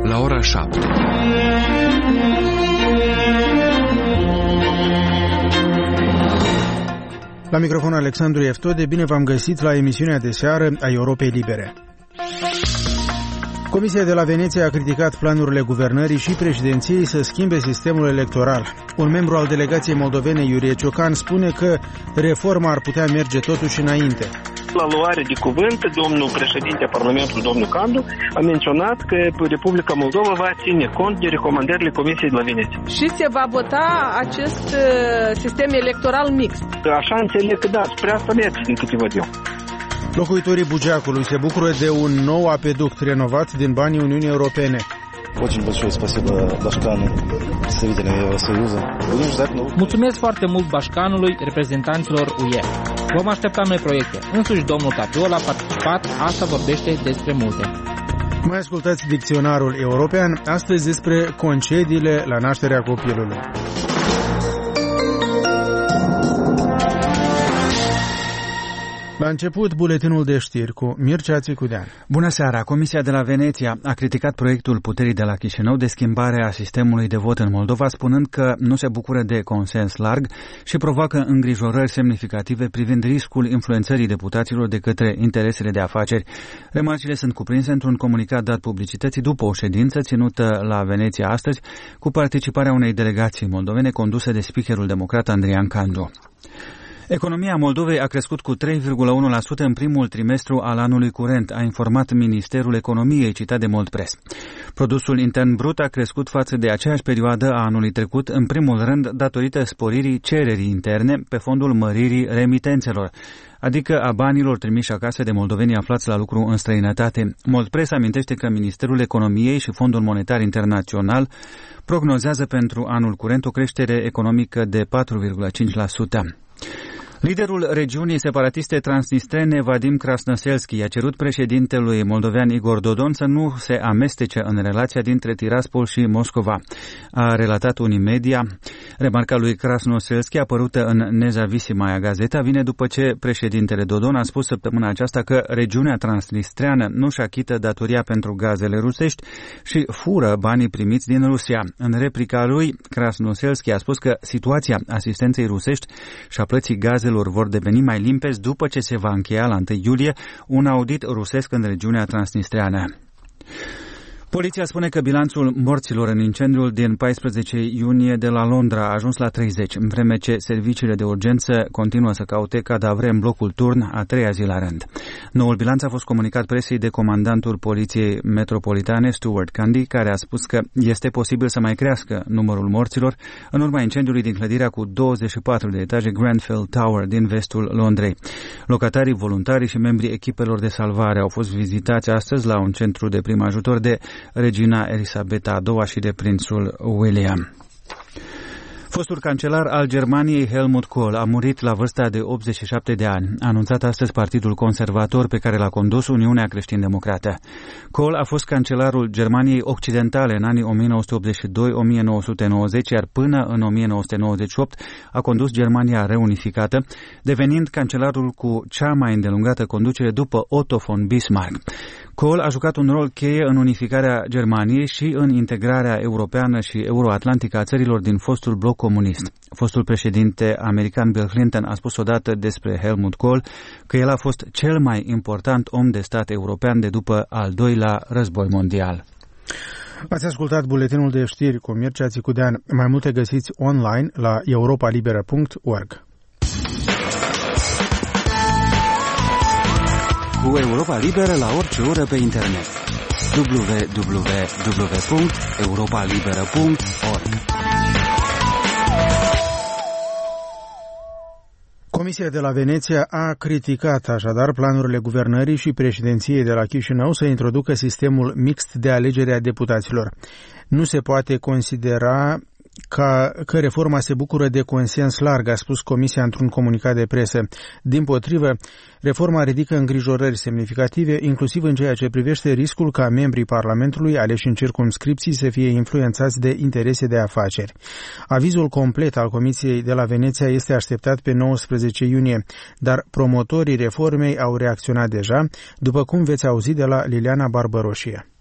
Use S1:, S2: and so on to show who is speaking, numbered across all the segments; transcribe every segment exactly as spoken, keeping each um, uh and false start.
S1: la ora șapte.
S2: La microfon Alexandru Eftode, bine v-am găsit la emisiunea de seară a Europei Libere. Comisia de la Veneția a criticat planurile guvernării și președinției să schimbe sistemul electoral. Un membru al delegației moldovene, Iurie Ciocan, spune că reforma ar putea merge totuși înainte.
S3: La luare de cuvânt, domnul președinte Parlamentului, domnul Candu, a menționat că Republica Moldova va ține cont de recomandările Comisiei de la Veneția.
S4: Și se va vota acest sistem electoral mixt.
S3: Așa înțeleg că da, spre asta merge din câte văd eu.
S2: Locuitorii Bugeacului se bucură de un nou apeduct renovat din banii Uniunii Europene.
S5: Mulțumesc foarte mult Bașcanului, reprezentanților U E. Vom aștepta noi proiecte. Însuși domnul Capiol a participat, asta vorbește despre multe.
S2: Mai ascultați dicționarul european, astăzi despre concediile la nașterea copilului. La început, buletinul de știri cu Mircea Țicudean.
S6: Bună seara! Comisia de la Veneția a criticat proiectul puterii de la Chișinău de schimbare a sistemului de vot în Moldova, spunând că nu se bucură de consens larg și provoacă îngrijorări semnificative privind riscul influențării deputaților de către interesele de afaceri. Remarcile sunt cuprinse într-un comunicat dat publicității după o ședință ținută la Veneția astăzi, cu participarea unei delegații moldovene conduse de speakerul democrat Andrian Candu. Economia Moldovei a crescut cu trei virgulă unu la sută în primul trimestru al anului curent, a informat Ministerul Economiei, citat de Moldpress. Produsul intern brut a crescut față de aceeași perioadă a anului trecut, în primul rând datorită sporirii cererii interne pe fondul măririi remitențelor, adică a banilor trimiși acasă de moldovenii aflați la lucru în străinătate. Moldpress amintește că Ministerul Economiei și Fondul Monetar Internațional prognozează pentru anul curent o creștere economică de patru virgulă cinci la sută. Liderul regiunii separatiste transnistrene, Vadim Krasnoselski, a cerut președintelui moldovean Igor Dodon să nu se amestece în relația dintre Tiraspol și Moscova. A relatat unii media. Remarca lui Krasnoselski, apărută în Nezavisima Gazeta, vine după ce președintele Dodon a spus săptămâna aceasta că regiunea transnistreană nu-și achită datoria pentru gazele rusești și fură banii primiți din Rusia. În replica lui, Krasnoselski a spus că situația asistenței rusești și a plății gazelor vor deveni mai limpezi după ce se va încheia la întâi iulie un audit rusesc în regiunea transnistreană. Poliția spune că bilanțul morților în incendiul din paisprezece iunie de la Londra a ajuns la treizeci, în vreme ce serviciile de urgență continuă să caute cadavre în blocul Turn a treia zi la rând. Noul bilanț a fost comunicat presei de comandantul Poliției Metropolitane, Stuart Candy, care a spus că este posibil să mai crească numărul morților în urma incendiului din clădirea cu douăzeci și patru de etaje Grenfell Tower din vestul Londrei. Locatarii, voluntarii și membrii echipelor de salvare au fost vizitați astăzi la un centru de prim ajutor de Regina Elisabeta a doua și de prințul William. Fostul cancelar al Germaniei, Helmut Kohl, a murit la vârsta de optzeci și șapte de ani, a anunțat astăzi Partidul Conservator pe care l-a condus Uniunea Creștin-Democrată. Kohl a fost cancelarul Germaniei Occidentale în anii o mie nouă sute optzeci și doi - o mie nouă sute nouăzeci, iar până în o mie nouă sute nouăzeci și opt a condus Germania reunificată, devenind cancelarul cu cea mai îndelungată conducere după Otto von Bismarck. Kohl a jucat un rol cheie în unificarea Germaniei și în integrarea europeană și euroatlantică a țărilor din fostul bloc comunist. Fostul președinte american Bill Clinton a spus odată despre Helmut Kohl că el a fost cel mai important om de stat european de după al doilea război mondial.
S2: Ați ascultat buletinul de știri cu Mircea Țicudean. Mai multe găsiți online la europa liberă punct org.
S7: Cu Europa Liberă la orice oră pe internet. w w w punct europa liberă punct org.
S2: Comisia de la Veneția a criticat așadar planurile guvernării și președinției de la Chișinău să introducă sistemul mixt de alegere a deputaților. Nu se poate considera ca că reforma se bucură de consens larg, a spus Comisia într-un comunicat de presă. Dimpotrivă, reforma ridică îngrijorări semnificative, inclusiv în ceea ce privește riscul ca membrii Parlamentului aleși în circumscripții să fie influențați de interese de afaceri. Avizul complet al Comisiei de la Veneția este așteptat pe nouăsprezece iunie, dar promotorii reformei au reacționat deja, după cum veți auzi de la Liliana Barbăroșie.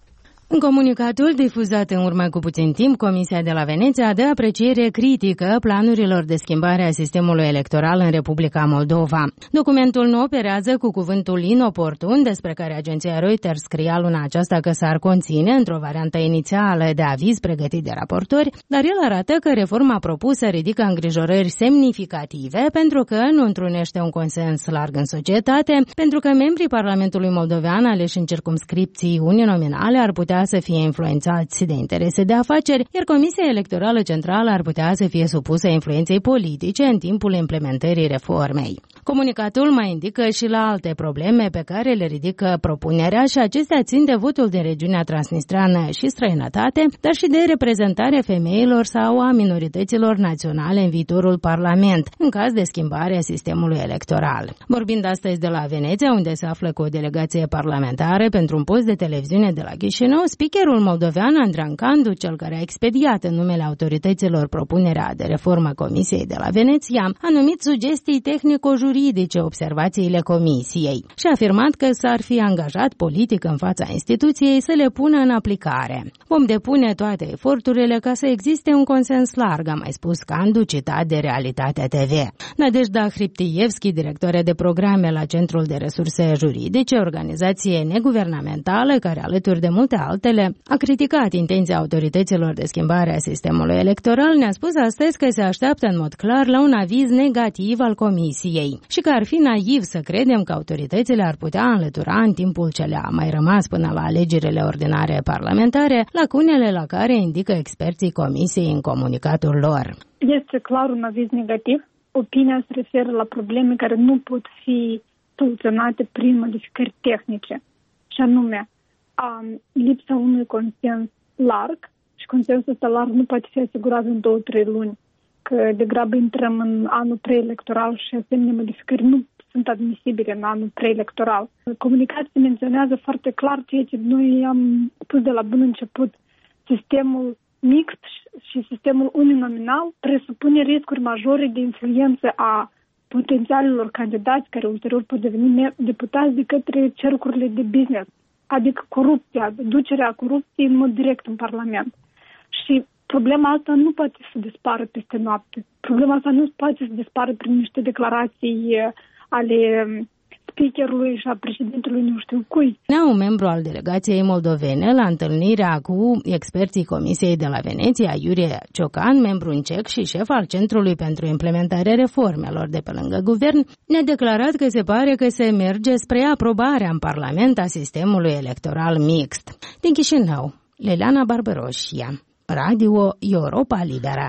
S1: În comunicatul difuzat în urmă cu puțin timp, Comisia de la Veneția dă apreciere critică planurilor de schimbare a sistemului electoral în Republica Moldova. Documentul nu operează cu cuvântul inoportun, despre care agenția Reuters scria luna aceasta că s-ar conține într-o variantă inițială de aviz pregătit de raportori, dar el arată că reforma propusă ridică îngrijorări semnificative pentru că nu întrunește un consens larg în societate, pentru că membrii Parlamentului Moldovean aleși în circumscripții uninominale ar putea să fie influențați de interese de afaceri, iar Comisia Electorală Centrală ar putea să fie supusă influenței politice în timpul implementării reformei. Comunicatul mai indică și la alte probleme pe care le ridică propunerea și acestea țin de votul din regiunea transnistreană și străinătate, dar și de reprezentarea femeilor sau a minorităților naționale în viitorul Parlament, în caz de schimbare a sistemului electoral. Vorbind astăzi de la Veneția, unde se află cu o delegație parlamentară pentru un post de televiziune de la Chișinău, speakerul moldovean Andrean Candu, cel care a expediat în numele autorităților propunerea de reformă Comisiei de la Veneția, a numit sugestii tehnico-juridice observațiile Comisiei și a afirmat că s-ar fi angajat politic în fața instituției să le pună în aplicare. Vom depune toate eforturile ca să existe un consens larg, a mai spus Candu, citat de Realitatea T V. Nadejda Hriptievski, directoare de programe la Centrul de Resurse Juridice, organizație neguvernamentală care, alături de multe altele, a criticat intenția autorităților de schimbare a sistemului electoral, ne-a spus astăzi că se așteaptă în mod clar la un aviz negativ al Comisiei și că ar fi naiv să credem că autoritățile ar putea înlătura în timpul ce le-a mai rămas până la alegerile ordinare parlamentare lacunele la care indică experții Comisiei în comunicatul lor.
S8: Este clar un aviz negativ. Opinia se referă la probleme care nu pot fi soluționate prin modificări tehnice, și anume a lipsa unui consens larg, și consensul ăsta larg nu poate fi asigurat în două, trei luni, că degrabă intrăm în anul preelectoral și asemenea modificări nu sunt admisibile în anul preelectoral. Comunicația menționează foarte clar ceea ce noi am pus de la bun început. Sistemul mixt și sistemul uninominal presupune riscuri majore de influență a potențialilor candidați care ulterior pot deveni deputați de către cercurile de business, adică corupția, ducerea corupției în mod direct în Parlament. Și problema asta nu poate să dispară peste noapte. Problema asta nu poate să dispară prin niște declarații ale speakerului și a președintelui nu știu cui.
S1: Un membru al delegației moldovene la întâlnirea cu experții Comisiei de la Veneția, Iurie Ciocan, membru în C E C și șef al Centrului pentru implementarea reformelor de pe lângă guvern, ne-a declarat că se pare că se merge spre aprobarea în Parlament a sistemului electoral mixt. Din Chișinău, Leliana Barbaroșia, Radio Europa Liberă.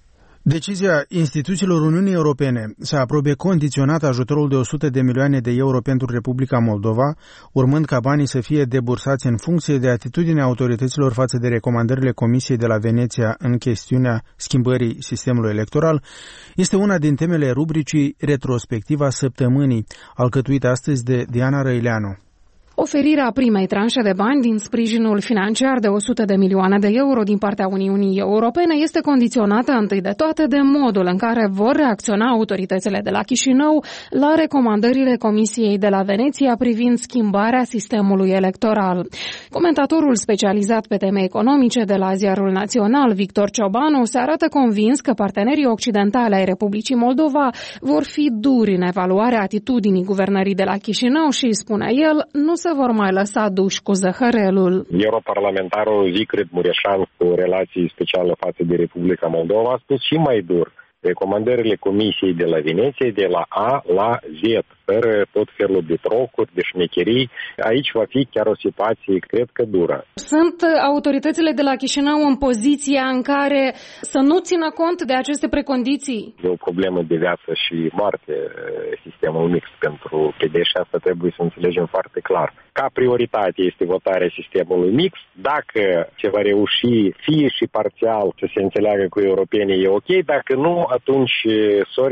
S2: Decizia instituțiilor Uniunii Europene să aprobe condiționat ajutorul de o sută de milioane de euro pentru Republica Moldova, urmând ca banii să fie debursați în funcție de atitudinea autorităților față de recomandările Comisiei de la Veneția în chestiunea schimbării sistemului electoral, este una din temele rubricii Retrospectiva Săptămânii, alcătuită astăzi de Diana Răileanu.
S9: Oferirea primei tranșe de bani din sprijinul financiar de o sută de milioane de euro din partea Uniunii Europene este condiționată întâi de toate de modul în care vor reacționa autoritățile de la Chișinău la recomandările Comisiei de la Veneția privind schimbarea sistemului electoral. Comentatorul specializat pe teme economice de la Ziarul Național, Victor Ciobanu, se arată convins că partenerii occidentali ai Republicii Moldova vor fi duri în evaluarea atitudinii guvernării de la Chișinău și, spune el, nu se vor mai lăsa duși cu zăhărelul.
S10: Europarlamentarul Zicrid Mureșan, cu relații speciale față de Republica Moldova, a spus și mai dur. Recomandările Comisiei de la Veneția de la A la Z, fără tot felul de trocuri, de șmecherii. Aici va fi chiar o situație, cred că, dură.
S9: Sunt autoritățile de la Chișinău în poziția în care să nu țină cont de aceste precondiții?
S10: E o problemă de viață și moarte sistemul mix pentru P D și asta trebuie să înțelegem foarte clar. Ca prioritate este votarea sistemului mix. Dacă se va reuși fie și parțial să se înțeleagă cu europenii, e ok. Dacă nu, atunci, sorry,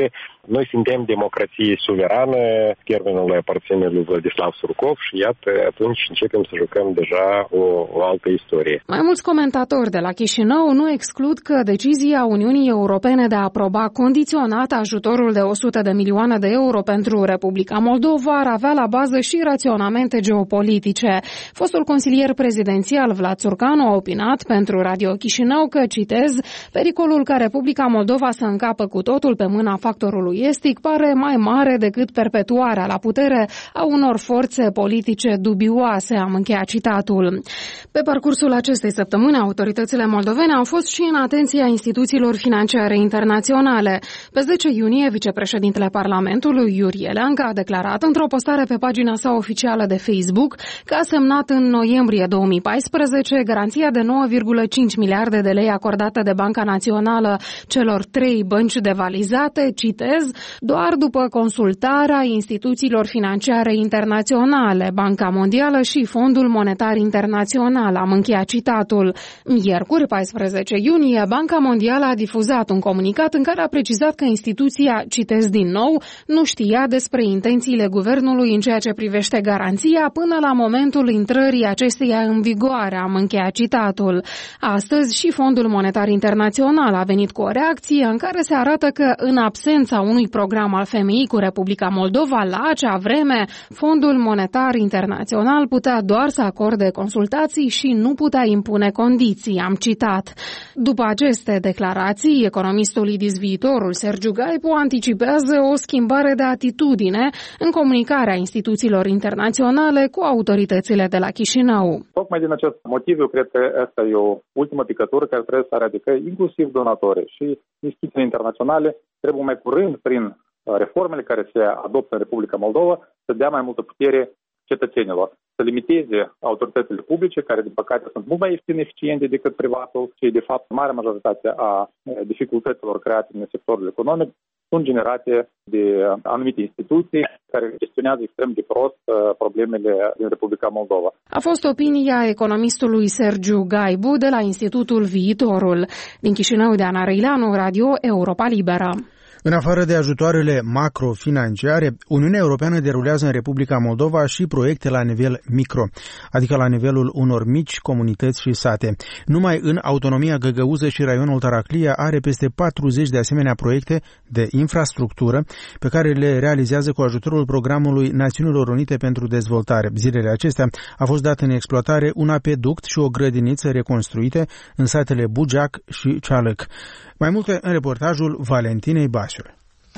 S10: Noi suntem democrație suverană, termenul aparține lui Vladislav Surcov și iată, atunci începem să jucăm deja o, o altă istorie.
S9: Mai mulți comentatori de la Chișinău nu exclud că decizia Uniunii Europene de a aproba condiționat ajutorul de o sută de milioane de euro pentru Republica Moldova ar avea la bază și raționamente geopolitice. Fostul consilier prezidențial Vlad Țurcanu a opinat pentru Radio Chișinău că, citez, pericolul ca Republica Moldova să încapă cu totul pe mâna factorului estic pare mai mare decât perpetuarea la putere a unor forțe politice dubioase, am încheiat citatul. Pe parcursul acestei săptămâni, autoritățile moldovene au fost și în atenția instituțiilor financiare internaționale. Pe zece iunie, vicepreședintele Parlamentului, Iurie Leancă, a declarat într-o postare pe pagina sa oficială de Facebook că a semnat în noiembrie două mii paisprezece garanția de nouă virgulă cinci miliarde de lei acordată de Banca Națională celor trei bănci devalizate, citez, doar după consultarea instituțiilor financiare internaționale, Banca Mondială și Fondul Monetar Internațional, am încheiat citatul. Miercuri, paisprezece iunie, Banca Mondială a difuzat un comunicat în care a precizat că instituția, citez din nou, nu știa despre intențiile guvernului în ceea ce privește garanția până la momentul intrării acesteia în vigoare, am încheiat citatul. Astăzi și Fondul Monetar Internațional a venit cu o reacție în care se arată că, în absența unui program al F M I cu Republica Moldova, la acea vreme, Fondul Monetar Internațional putea doar să acorde consultații și nu putea impune condiții, am citat. După aceste declarații, economistul Idis Viitorul Sergiu Gaibu anticipează o schimbare de atitudine în comunicarea instituțiilor internaționale cu autoritățile de la Chișinău.
S11: Tocmai din acest motiv, eu cred că asta e o ultimă picătură care trebuie să arate că inclusiv donatorii și instituțiile internaționale trebuie mai curând, prin reformele care se adoptă în Republica Moldova, să dea mai multă putere cetățenilor, să limiteze autoritățile publice, care, din păcate, sunt mult mai ieftine eficiente decât privatul și, de fapt, marea majoritate a dificultăților create în sectorul economic sunt generate de anumite instituții care gestionează extrem de prost problemele din Republica Moldova.
S9: A fost opinia economistului Sergiu Gaibu de la Institutul Viitorul. Din Chișinău, de Ana Răileanu, Radio Europa Liberă.
S2: În afară de ajutoarele macrofinanciare, Uniunea Europeană derulează în Republica Moldova și proiecte la nivel micro, adică la nivelul unor mici comunități și sate. Numai în autonomia Găgăuză și raionul Taraclia are peste patruzeci de asemenea proiecte de infrastructură pe care le realizează cu ajutorul Programului Națiunilor Unite pentru Dezvoltare. Zilele acestea a fost dat în exploatare un apeduct și o grădiniță reconstruite în satele Bugeac și Cealăc. Mai multe în reportajul Valentinei Basiul.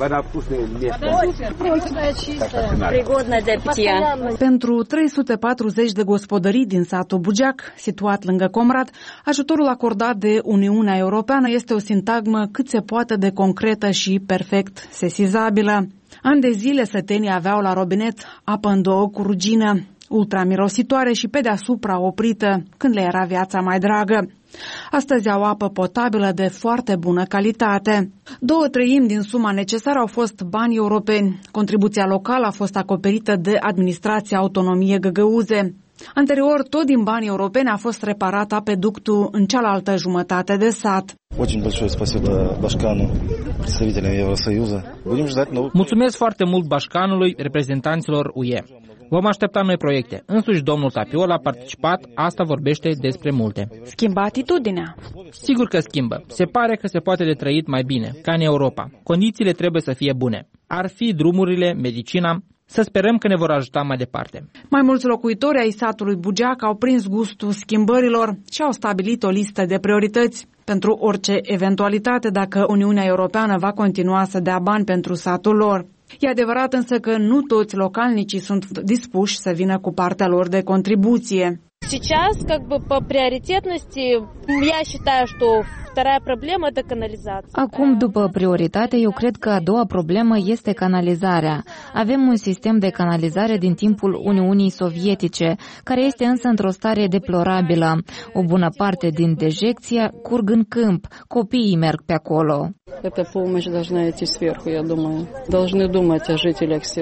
S12: Pentru trei sute patruzeci de gospodării din satul Bugeac, situat lângă Comrat, ajutorul acordat de Uniunea Europeană este o sintagmă cât se poate de concretă și perfect sesizabilă. Ani de zile sătenii aveau la robinet apă în două cu rugină, ultramirositoare și pe deasupra oprită, când le era viața mai dragă. Astăzi au apă potabilă de foarte bună calitate. Două treimi din suma necesară au fost bani europeni. Contribuția locală a fost acoperită de Administrația Autonomiei Găgăuze. Anterior, tot din banii europeni a fost reparat apeductul în cealaltă jumătate de sat.
S5: Mulțumesc foarte mult Bașcanului, reprezentanților U E. Vom aștepta noi proiecte. Însuși domnul Tapiola a participat, asta vorbește despre multe.
S12: Schimba atitudinea.
S5: Sigur că schimbă. Se pare că se poate de trăit mai bine, ca în Europa. Condițiile trebuie să fie bune. Ar fi drumurile, medicina. Să sperăm că ne vor ajuta mai departe.
S12: Mai mulți locuitori ai satului Bugeac au prins gustul schimbărilor și au stabilit o listă de priorități pentru orice eventualitate dacă Uniunea Europeană va continua să dea bani pentru satul lor. E adevărat însă că nu toți localnicii sunt dispuși să vină cu partea lor de contribuție.
S13: Сейчас, как бы, по приоритетности, я считаю, что вторая проблема – это канализация.
S14: Acum, după prioritate, eu cred că a doua problemă este canalizarea. Avem un sistem de canalizare din timpul Uniunii Sovietice, care este însă într-o stare deplorabilă. O bună parte din dejecția curg în câmp. Copiii merg pe acolo.
S15: Эта помощь должна идти сверху, я думаю. Должны думать о жителях села.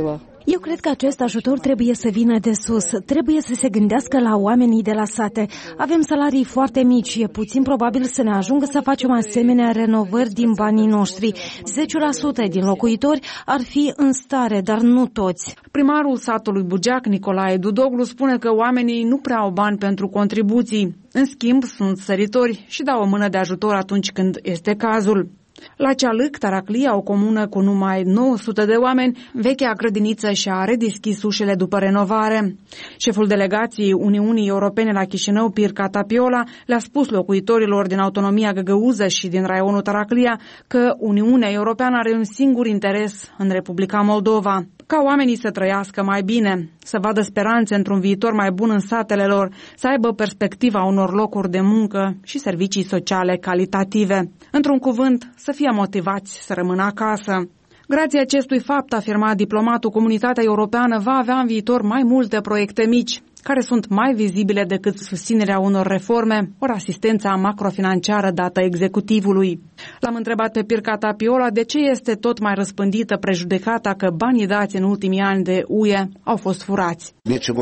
S15: Eu cred că acest ajutor trebuie să vină de sus. Trebuie să se gândească la oamenii de la sate. Avem salarii foarte mici. E puțin probabil să ne ajungă să facem asemenea renovări din banii noștri. zece la sută din locuitori ar fi în stare, dar nu toți.
S12: Primarul satului Bugeac, Nicolae Dudoglu, spune că oamenii nu prea au bani pentru contribuții. În schimb, sunt săritori și dau o mână de ajutor atunci când este cazul. La Cealâc, Taraclia, o comună cu numai nouă sute de oameni, vechea grădiniță și-a redeschis ușele după renovare. Șeful delegației Uniunii Europene la Chișinău, Pirca Tapiola, le-a spus locuitorilor din autonomia Găgăuză și din raionul Taraclia că Uniunea Europeană are un singur interes în Republica Moldova, ca oamenii să trăiască mai bine, să vadă speranțe într-un viitor mai bun în satele lor, să aibă perspectiva unor locuri de muncă și servicii sociale calitative. Într-un cuvânt, să fie motivați să rămână acasă. Grație acestui fapt, afirma diplomatul, comunitatea europeană va avea în viitor mai multe proiecte mici, care sunt mai vizibile decât susținerea unor reforme ori asistența macrofinanciară dată executivului. L-am întrebat pe Pirca Tapiola de ce este tot mai răspândită prejudecata că banii dați în ultimii ani de U E au fost furați.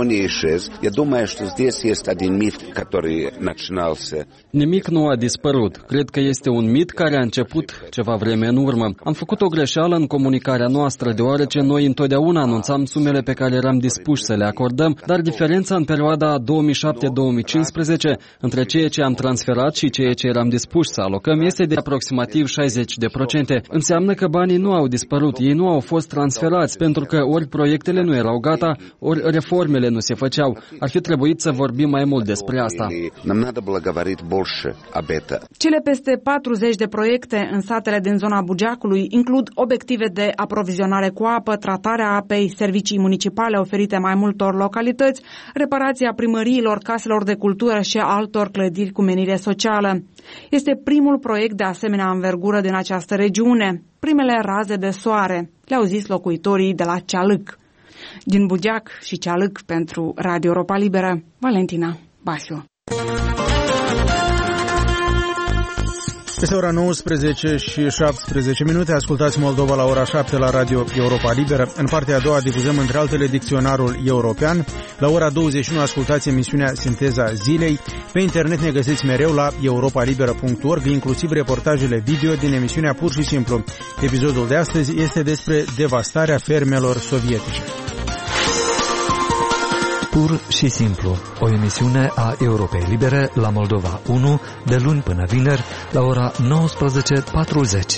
S16: Nimic nu a dispărut. Cred că este un mit care a început ceva vreme în urmă. Am făcut o greșeală în comunicarea noastră, deoarece noi întotdeauna anunțam sumele pe care eram dispuși să le acordăm, dar diferența în perioada două mii șapte - două mii cincisprezece între ceea ce am transferat și ceea ce eram dispuși să alocăm este de aproximativ șaizeci de procente. Înseamnă că banii nu au dispărut, ei nu au fost transferați, pentru că ori proiectele nu erau gata, ori reformele nu se făceau. Ar fi trebuit să vorbim mai mult despre asta.
S12: Cele peste patruzeci de proiecte în satele din zona Bugeacului includ obiective de aprovizionare cu apă, tratarea apei, servicii municipale oferite mai multor localități, reparația primăriilor, caselor de cultură și altor clădiri cu menire socială. Este primul proiect de asemenea învergură din această regiune. Primele raze de soare, le-au zis locuitorii de la Cealâc. Din Bugeac și Cealâc pentru Radio Europa Liberă, Valentina Basiu.
S2: Este ora nouăsprezece și șaptesprezece minute. Ascultați Moldova la ora șapte la Radio Europa Liberă. În partea a doua difuzăm între altele dicționarul european. La ora douăzeci și unu ascultați emisiunea Sinteza Zilei. Pe internet ne găsiți mereu la europa liberă punct org, inclusiv reportajele video din emisiunea Pur și Simplu. Episodul de astăzi este despre devastarea fermelor sovietice.
S17: Pur și Simplu, o emisiune a Europei Libere la Moldova unu, de luni până vineri, la ora nouăsprezece patruzeci.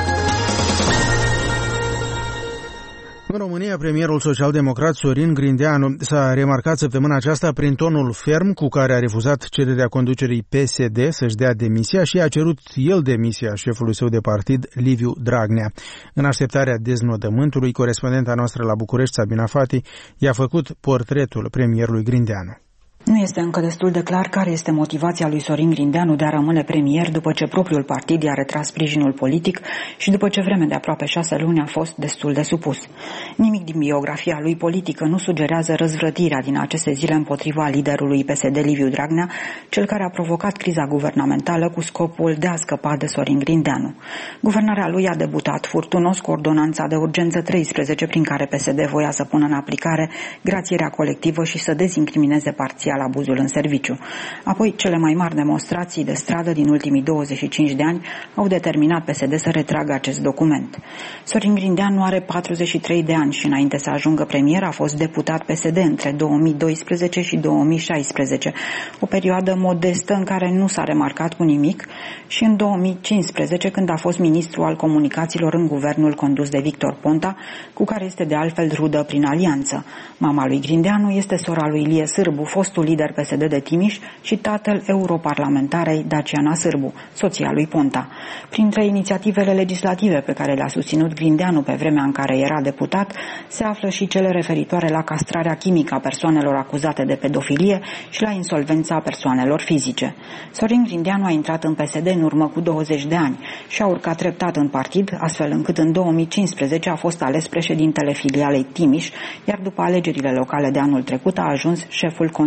S2: În România, premierul social-democrat Sorin Grindeanu s-a remarcat săptămâna aceasta prin tonul ferm cu care a refuzat cererea conducerii P S D să-și dea demisia și a cerut el demisia șefului său de partid, Liviu Dragnea. În așteptarea deznodământului, corespondenta noastră la București, Sabina Fati, i-a făcut portretul premierului Grindeanu.
S18: Nu este încă destul de clar care este motivația lui Sorin Grindeanu de a rămâne premier după ce propriul partid i-a retras sprijinul politic și după ce vreme de aproape șase luni a fost destul de supus. Nimic din biografia lui politică nu sugerează răzvrătirea din aceste zile împotriva liderului P S D Liviu Dragnea, cel care a provocat criza guvernamentală cu scopul de a scăpa de Sorin Grindeanu. Guvernarea lui a debutat furtunos cu ordonanța de urgență treisprezece, prin care P S D voia să pună în aplicare grațierea colectivă și să dezincrimineze parțial abuzul în serviciu. Apoi, cele mai mari demonstrații de stradă din ultimii douăzeci și cinci de ani au determinat P S D să retragă acest document. Sorin Grindeanu are patruzeci și trei de ani și înainte să ajungă premier a fost deputat P S D între două mii doisprezece și două mii șaisprezece, o perioadă modestă în care nu s-a remarcat cu nimic, și în două mii cincisprezece, când a fost ministru al comunicațiilor în guvernul condus de Victor Ponta, cu care este de altfel rudă prin alianță. Mama lui Grindeanu este sora lui Ilie Sârbu, fostul lider P S D de Timiș și tatăl europarlamentarei Daciana Sârbu, soția lui Ponta. Printre inițiativele legislative pe care le-a susținut Grindeanu pe vremea în care era deputat, se află și cele referitoare la castrarea chimică a persoanelor acuzate de pedofilie și la insolvența persoanelor fizice. Sorin Grindeanu a intrat în P S D în urmă cu douăzeci de ani și a urcat treptat în partid, astfel încât în două mii cincisprezece a fost ales președintele filialei Timiș, iar după alegerile locale de anul trecut a ajuns șeful Consiliului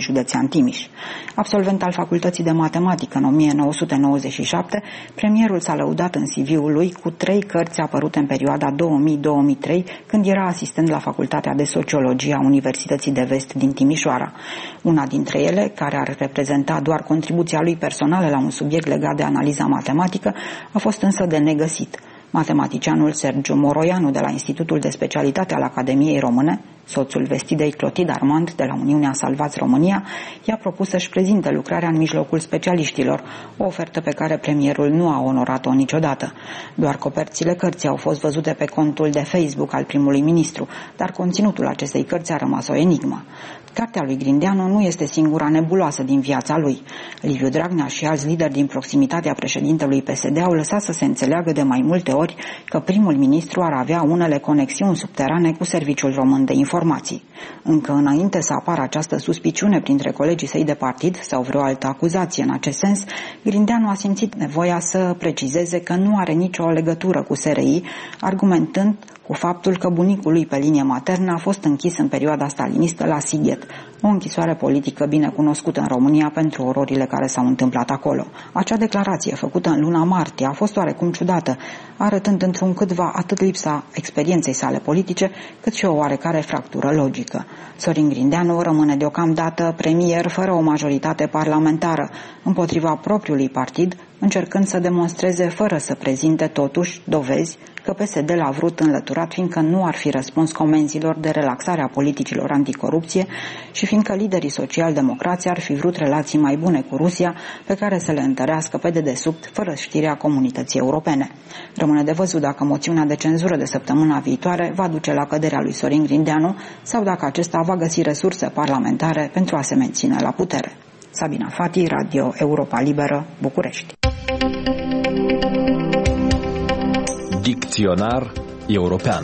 S18: județean Timiș. Absolvent al Facultății de Matematică în o mie nouă sute nouăzeci și șapte, premierul s-a lăudat în C V-ul lui cu trei cărți apărute în perioada două mii - două mii trei, când era asistent la Facultatea de Sociologie a Universității de Vest din Timișoara. Una dintre ele, care ar reprezenta doar contribuția lui personală la un subiect legat de analiza matematică, a fost însă de negăsit. Matematicianul Sergiu Moroianu de la Institutul de Specialitate al Academiei Române, soțul vestidei Clotilde Armand de la Uniunea Salvați România, i-a propus să-și prezinte lucrarea în mijlocul specialiștilor, o ofertă pe care premierul nu a onorat-o niciodată. Doar coperțile cărții au fost văzute pe contul de Facebook al primului ministru, dar conținutul acestei cărți a rămas o enigmă. Cartea lui Grindeanu nu este singura nebuloasă din viața lui. Liviu Dragnea și alți lideri din proximitatea președintelui P S D au lăsat să se înțeleagă de mai multe ori că primul ministru ar avea unele conexiuni subterane cu Serviciul Român de Informații. Încă înainte să apară această suspiciune printre colegii săi de partid sau vreo altă acuzație în acest sens, Grindeanu a simțit nevoia să precizeze că nu are nicio legătură cu S R I, argumentând cu faptul că bunicul lui pe linie maternă a fost închis în perioada stalinistă la Sighet, o închisoare politică bine cunoscută în România pentru ororile care s-au întâmplat acolo. Acea declarație făcută în luna martie a fost oarecum ciudată, arătând într-un câtva atât lipsa experienței sale politice, cât și o oarecare fractură logică. Sorin Grindeanu rămâne deocamdată premier fără o majoritate parlamentară, împotriva propriului partid, încercând să demonstreze fără să prezinte totuși dovezi că P S D l-a vrut înlăturat, fiindcă nu ar fi răspuns comenzilor de relaxare a politicilor anticorupție și fiindcă liderii social-democrați ar fi vrut relații mai bune cu Rusia, pe care să le întărească pe dedesubt, fără știrea comunității europene. Rămâne de văzut dacă moțiunea de cenzură de săptămâna viitoare va duce la căderea lui Sorin Grindeanu sau dacă acesta va găsi resurse parlamentare pentru a se menține la putere. Sabina Fati, Radio Europa Liberă, București.
S19: Dicționar european.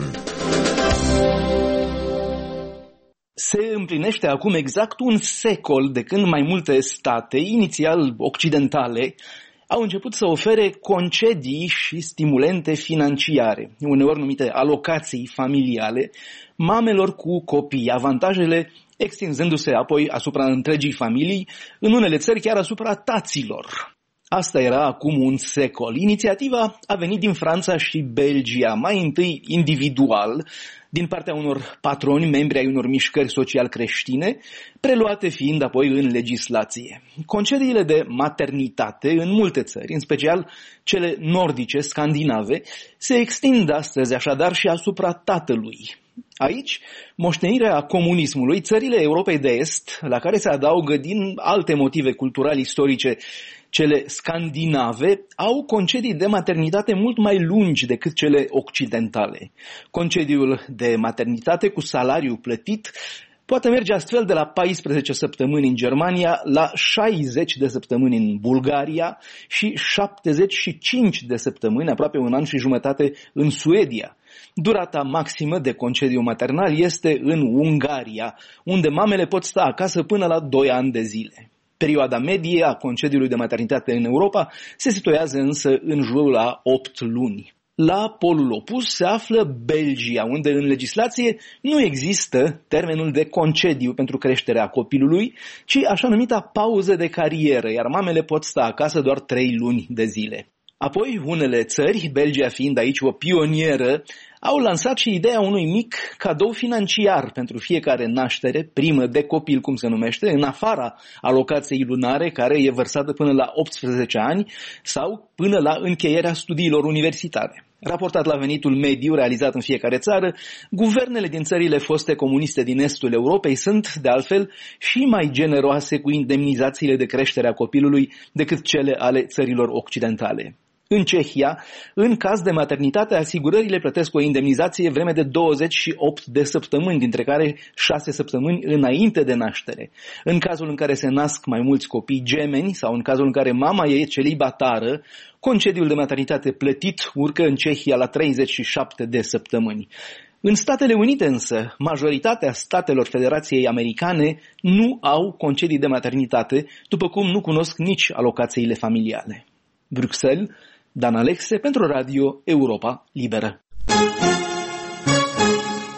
S20: Se împlinește acum exact un secol de când mai multe state, inițial occidentale, au început să ofere concedii și stimulente financiare, uneori numite alocații familiale, mamelor cu copii, avantajele extinzându-se apoi asupra întregii familii, în unele țări chiar asupra taților. Asta era acum un secol. Inițiativa a venit din Franța și Belgia, mai întâi individual, din partea unor patroni, membri ai unor mișcări social-creștine, preluate fiind apoi în legislație. Concediile de maternitate în multe țări, în special cele nordice, scandinave, se extind astăzi așadar și asupra tatălui. Aici, moștenirea comunismului, țările Europei de Est, la care se adaugă din alte motive cultural-istorice cele scandinave, au concedii de maternitate mult mai lungi decât cele occidentale. Concediul de maternitate cu salariu plătit poate merge astfel de la paisprezece săptămâni în Germania la șaizeci de săptămâni în Bulgaria și șaptezeci și cinci de săptămâni, aproape un an și jumătate, în Suedia. Durata maximă de concediu maternal este în Ungaria, unde mamele pot sta acasă până la doi ani de zile. Perioada medie a concediului de maternitate în Europa se situează însă în jurul a opt luni. La polul opus se află Belgia, unde în legislație nu există termenul de concediu pentru creșterea copilului, ci așa numita pauză de carieră, iar mamele pot sta acasă doar trei luni de zile. Apoi, unele țări, Belgia fiind aici o pionieră, au lansat și ideea unui mic cadou financiar pentru fiecare naștere, primă de copil, cum se numește, în afara alocației lunare, care e vărsată până la optsprezece ani sau până la încheierea studiilor universitare. Raportat la venitul mediu realizat în fiecare țară, guvernele din țările foste comuniste din estul Europei sunt, de altfel, și mai generoase cu indemnizațiile de creștere a copilului decât cele ale țărilor occidentale. În Cehia, în caz de maternitate, asigurările plătesc o indemnizație vreme de douăzeci și opt de săptămâni, dintre care șase săptămâni înainte de naștere. În cazul în care se nasc mai mulți copii gemeni sau în cazul în care mama e celibatară, concediul de maternitate plătit urcă în Cehia la treizeci și șapte de săptămâni. În Statele Unite însă, majoritatea statelor Federației Americane nu au concedii de maternitate, după cum nu cunosc nici alocațiile familiale. Bruxelles, Dan Alexe pentru Radio Europa Liberă.
S21: În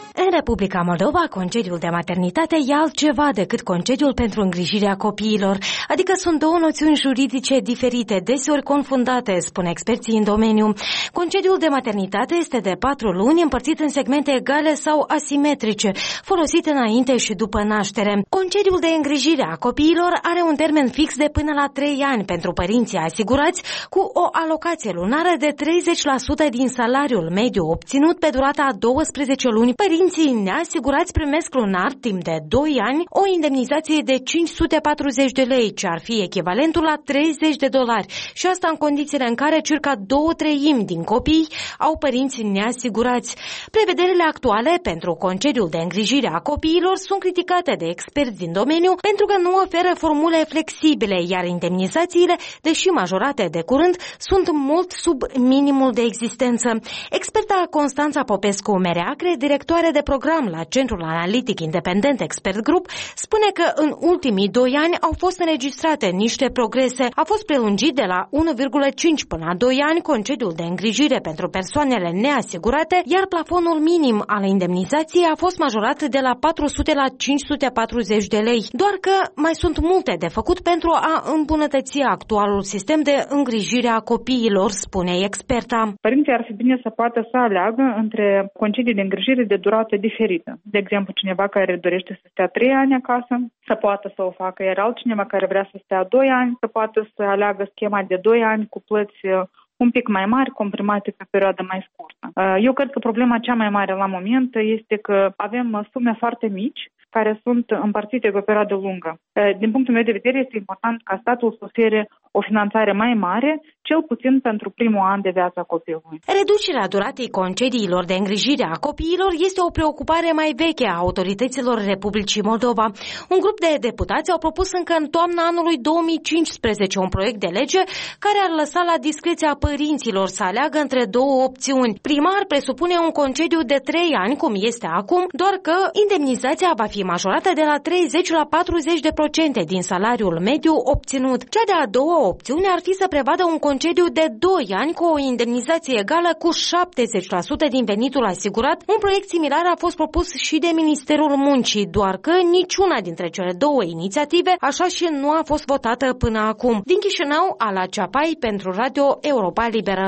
S15: Republica Moldova, concediul de maternitate e altceva decât concediul pentru îngrijirea copiilor, adică sunt două noțiuni juridice diferite, deseori confundate, spun experții în domeniu. Concediul de maternitate este de patru luni, împărțit în segmente egale sau asimetrice, folosit înainte și după naștere. Concediul de îngrijire a copiilor are un termen fix de până la trei ani pentru părinții asigurați, cu o alocație lunară de treizeci la sută din salariul mediu obținut pe durata a douăsprezece luni. Părinții neasigurați primesc lunar timp de doi ani o indemnizație de cinci sute patruzeci de lei, ce ar fi echivalentul la treizeci de dolari, și asta în condițiile în care circa două treimi din copii au părinți neasigurați. Prevederile actuale pentru concediul de îngrijire a copiilor sunt criticate de experți din domeniu pentru că nu oferă formule flexibile, iar indemnizațiile, deși majorate de curând, sunt mult sub minimul de existență. Experta Constanța Popescu-Mereacre, directoare de program la Centrul Analitic Independent Expert Group, spune că în ultimii doi ani au fost înregistrate niște progrese. A fost prelungit de la unu virgulă cinci până la doi ani concediul de îngrijire pentru persoanele neasigurate, iar plafonul minim al indemnizației a fost majorat de la patru sute la cinci sute patruzeci de lei. Doar că mai sunt multe de făcut pentru a îmbunătăți actualul sistem de îngrijire a copiilor, spune experta.
S19: Părinții ar fi bine să poată să aleagă între concedii de îngrijire de durată diferită. De exemplu, cineva care dorește să stea trei ani acasă, să poată să o facă, iar altcineva care vrea să stea doi ani, să poată să aleagă schema de doi ani cu plăți un pic mai mari, comprimate pe perioadă mai scurtă. Eu cred că problema cea mai mare la moment este că avem sume foarte mici care sunt împărțite pe o perioadă lungă. Din punctul meu de vedere, este important ca statul să ofere o finanțare mai mare, cel puțin pentru primul an de viață a copilului.
S15: Reducerea duratei concediilor de îngrijire a copiilor este o preocupare mai veche a autorităților Republicii Moldova. Un grup de deputați au propus încă în toamna anului două mii cincisprezece un proiect de lege care ar lăsa la discreția părinților să aleagă între două opțiuni. Prima ar presupune un concediu de trei ani, cum este acum, doar că indemnizația va fi majorată de la treizeci la patruzeci de procente din salariul mediu obținut. Cea de-a doua opțiune ar fi să prevadă un concediu de doi ani cu o indemnizație egală cu șaptezeci la sută din venitul asigurat. Un proiect similar a fost propus și de Ministerul Muncii, doar că niciuna dintre cele două inițiative așa și nu a fost votată până acum. Din Chișinău, Ala Ceapai pentru Radio Europa Liberă.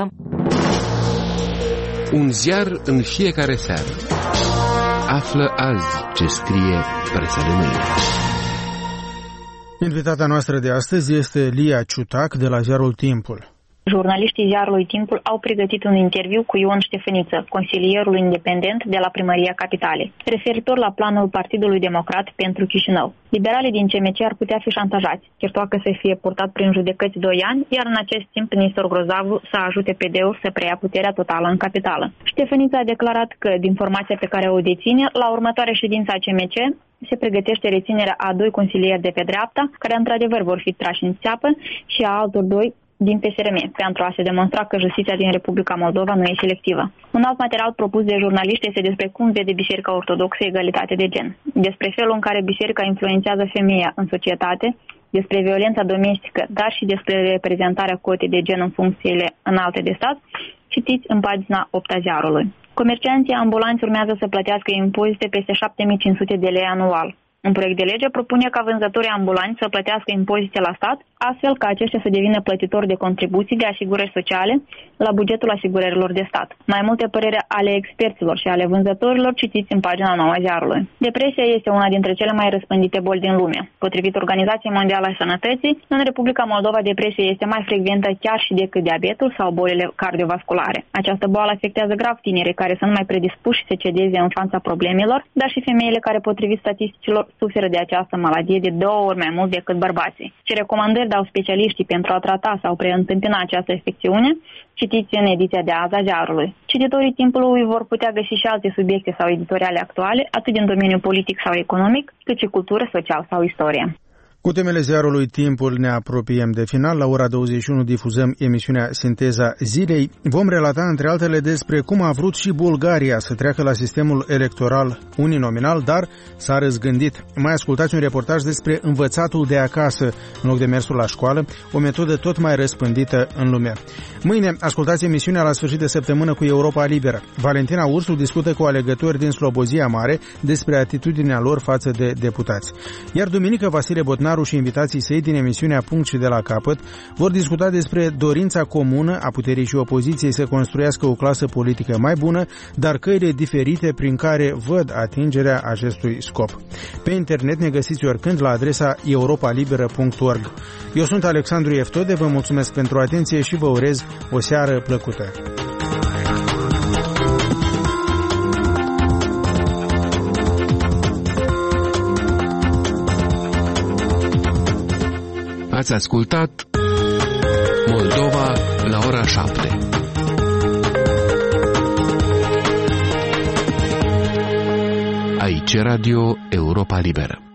S21: Un ziar în fiecare seară. Află azi ce scrie presa de mâine.
S2: Invitata noastră de astăzi este Lia Ciutac de la ziarul Timpul.
S22: Jurnaliștii ziarului Timpul au pregătit un interviu cu Ion Ștefăniță, consilierul independent de la Primăria Capitalei, referitor la planul Partidului Democrat pentru Chișinău. Liberalii din C M C ar putea fi șantajați, chirtoacă să fie purtat prin judecăți doi ani, iar în acest timp Nistor Grozavu să ajute P D-ul să preia puterea totală în capitală. Ștefăniță a declarat că, din informația pe care o deține, la următoarea ședință a C M C se pregătește reținerea a doi consilieri de pe dreapta, care într-adevăr vor fi trași în țeapă, și a altor doi din P S R M, pentru a se demonstra că justiția din Republica Moldova nu e selectivă. Un alt material propus de jurnaliști este despre cum vede Biserica Ortodoxă egalitate de gen, despre felul în care biserica influențează femeia în societate, despre violența domestică, dar și despre reprezentarea cotei de gen în funcțiile înalte de stat. Citiți în pagina opt a ziarului. Comercianții ambulanți urmează să plătească impozite peste șapte mii cinci sute de lei anual. Un proiect de lege propune ca vânzătorii ambulanți să plătească impozite la stat, astfel ca aceștia să devină plătitori de contribuții de asigurări sociale la bugetul asigurărilor de stat. Mai multe păreri ale experților și ale vânzătorilor citiți în pagina nouă a ziarului. Depresia este una dintre cele mai răspândite boli din lume. Potrivit Organizației Mondiale a Sănătății, în Republica Moldova depresia este mai frecventă chiar și decât diabetul sau bolile cardiovasculare. Această boală afectează grav tinerii care sunt mai predispuși să cedeze în fața problemelor, dar și femeile care, potrivit statisticilor, suferă de această maladie de două ori mai mult decât bărbații. Ce recomandări dau specialiștii pentru a trata sau preîntâmpina această infecțiune, citiți în ediția de azi a ziarului. Cititorii Timpului vor putea găsi și alte subiecte sau editoriale actuale, atât din domeniul politic sau economic, cât și cultură, social sau istorie.
S2: Cu temele ziarului Timpul ne apropiem de final. La ora douăzeci și unu difuzăm emisiunea Sinteza Zilei. Vom relata, între altele, despre cum a vrut și Bulgaria să treacă la sistemul electoral uninominal, dar s-a răzgândit. Mai ascultați un reportaj despre învățatul de acasă în loc de mersul la școală, o metodă tot mai răspândită în lume. Mâine ascultați emisiunea La sfârșit de săptămână cu Europa Liberă. Valentina Ursu discută cu alegători din Slobozia Mare despre atitudinea lor față de deputați. Iar duminică Vasile Botnar și invitații săi din emisiunea Punct și de la capăt vor discuta despre dorința comună a puterii și opoziției să construiască o clasă politică mai bună, dar căile diferite prin care văd atingerea acestui scop. Pe internet ne găsiți oricând la adresa europa liberă punct org. Eu sunt Alexandru Eftode, vă mulțumesc pentru atenție și vă urez o seară plăcută.
S21: Ați ascultat Moldova la ora șapte. Aici Radio Europa Liberă.